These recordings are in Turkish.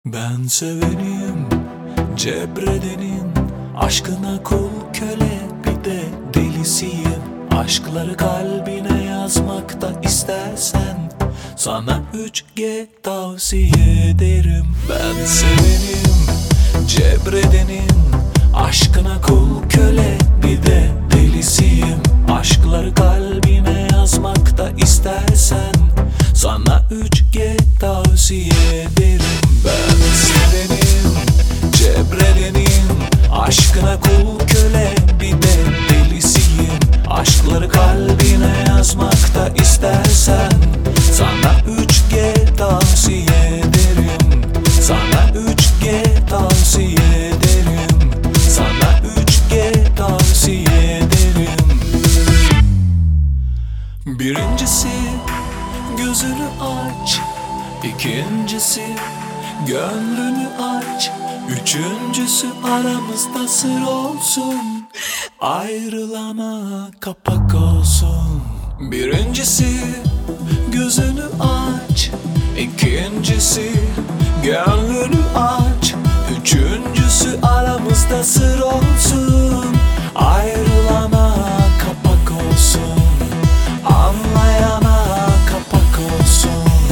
Ben sevenim, cebredenin, aşkına kul köle bir de delisiyim. Aşkları kalbine yazmakta istersen sana 3G tavsiye ederim. Ben sevenim, cebredenin, aşkına kul köle bir de delisiyim. Aşkları kalbine yazmakta istersen sana 3G tavsiye ederim. Ben sevenim, cebredenin, aşkına kul köle bir de delisiyim. Aşkları kalbine yazmakta istersen sana 3G tavsiye ederim. Sana 3G tavsiye ederim. Sana 3G tavsiye ederim. Birincisi gözünü aç, İkincisi gönlünü aç, üçüncüsü aramızda sır olsun, ayrılana kapak olsun. Birincisi gözünü aç, İkincisi gönlünü aç, üçüncüsü aramızda sır olsun, ayrılana kapak olsun, anlayana kapak olsun,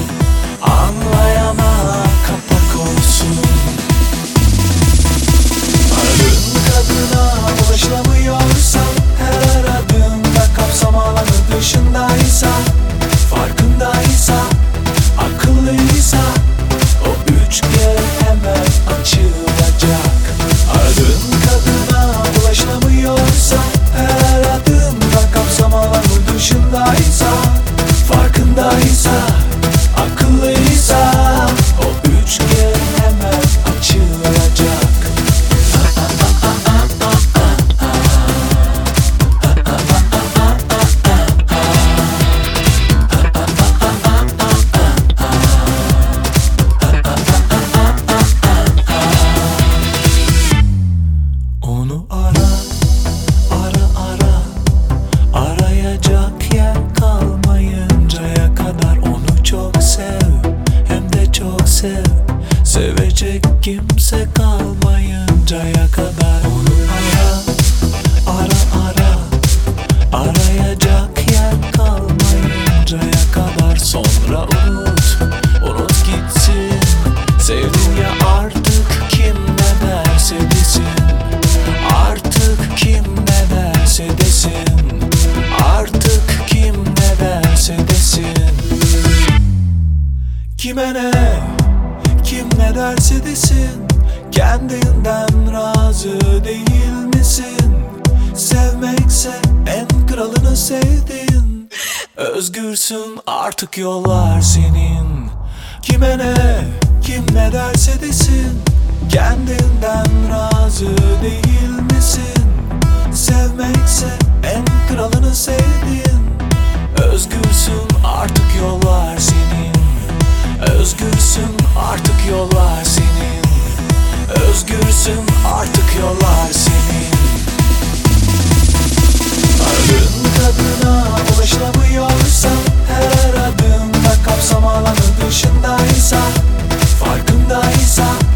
anlayana kapak olsun. Aradığın kadına ulaşılamıyorsa, her aradığında kapsam alanı dışındaysa, farkındaysa, akıllıysa, o 3G hemen açılacak. Aradığın kadına ulaşılamıyorsa, her aradığında kapsam alanı dışındaysa, farkındaysa, akıllıysa, o 3G hemen açılacak. Onu ara, arayacak yer kalmayıncaya kadar onu çok sev, hem de çok sev. Sevecek kimse kalmayıncaya kadar onu arayacak yer kalmayıncaya kadar. Sonra unut gitsin. Sevdin ya artık, kim ne derse desin. Artık kim ne derse desin. Artık kim ne derse desin. Kime ne, kim ne derse desin, kendinden razı değil misin? Sevmekse en kralını sevdin. Özgürsün artık, yollar senin. Kime ne, kim ne derse desin, kendinden razı değil misin? Sevmekse en kralını sevdin. Özgürsün artık, yollar senin. Özgürsün artık, yollar senin. Özgürsün artık, yollar senin. Aradığın kadına ulaşılamıyorsa, her aradığında kapsam alanı dışındaysa, farkındaysa,